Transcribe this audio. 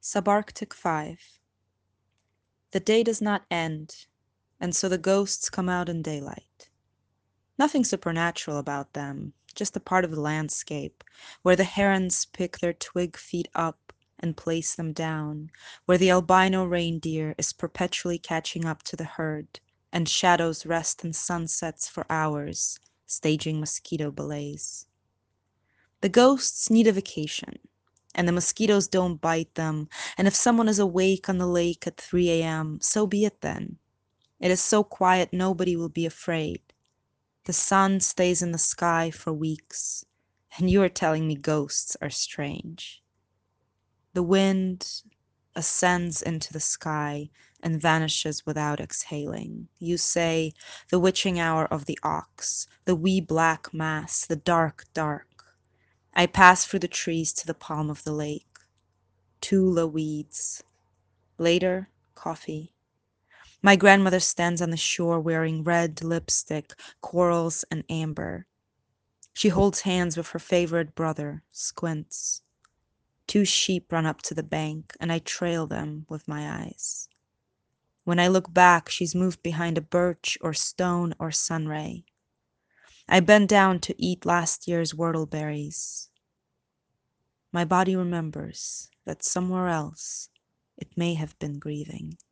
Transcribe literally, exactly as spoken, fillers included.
Subarctic five. The day does not end, and so the ghosts come out in daylight. Nothing supernatural about them, just a part of the landscape, where the herons pick their twig feet up and place them down, where the albino reindeer is perpetually catching up to the herd, and shadows rest in sunsets for hours, staging mosquito ballets. The ghosts need a vacation, and the mosquitoes don't bite them, and if someone is awake on the lake at three a m, so be it then. It is so quiet nobody will be afraid. The sun stays in the sky for weeks, and you are telling me ghosts are strange. The wind ascends into the sky and vanishes without exhaling. You say, the witching hour of the ox, the wee black mass, the dark, dark. I pass through the trees to the palm of the lake. Tula weeds. Later, coffee. My grandmother stands on the shore wearing red lipstick, corals, and amber. She holds hands with her favorite brother, Squints. Two sheep run up to the bank, and I trail them with my eyes. When I look back, she's moved behind a birch or stone or sunray. I bend down to eat last year's whortleberries. My body remembers that somewhere else it may have been grieving.